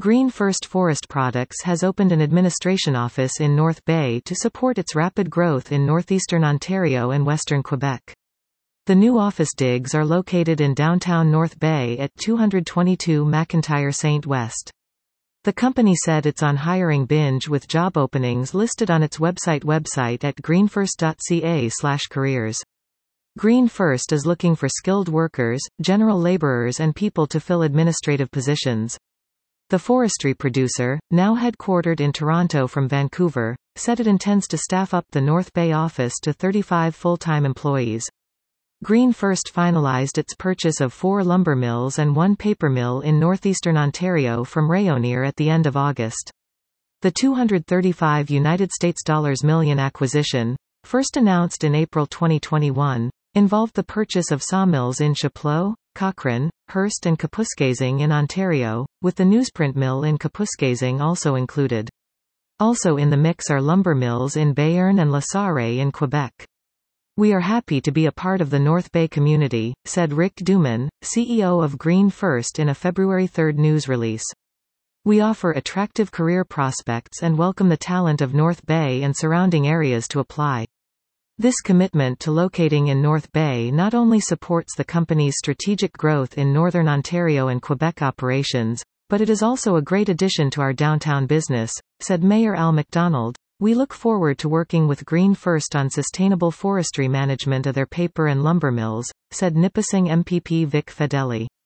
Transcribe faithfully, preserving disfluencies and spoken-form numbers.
Green First Forest Products has opened an administration office in North Bay to support its rapid growth in northeastern Ontario and western Quebec. The new office digs are located in downtown North Bay at two twenty-two McIntyre Saint West. The company said it's on hiring binge with job openings listed on its website website at greenfirst dot c a slash careers. Green First is looking for skilled workers, general laborers and people to fill administrative positions. The forestry producer, now headquartered in Toronto from Vancouver, said it intends to staff up the North Bay office to thirty-five full-time employees. Green First finalized its purchase of four lumber mills and one paper mill in northeastern Ontario from Rayonier at the end of August. The two hundred thirty-five United States dollars million acquisition, first announced in April twenty twenty-one, involved the purchase of sawmills in Chapleau, Cochrane, Hearst and Kapuskasing in Ontario, with the newsprint mill in Kapuskasing also included. Also in the mix are lumber mills in Béarn and La Sarre in Quebec. "We are happy to be a part of the North Bay community," said Rick Duman, C E O of Green First in a February third news release. "We offer attractive career prospects and welcome the talent of North Bay and surrounding areas to apply." This commitment to locating in North Bay not only supports the company's strategic growth in Northern Ontario and Quebec operations, but it is also a great addition to our downtown business, said Mayor Al MacDonald. "We look forward to working with Green First on sustainable forestry management of their paper and lumber mills," said Nipissing M P P Vic Fedeli.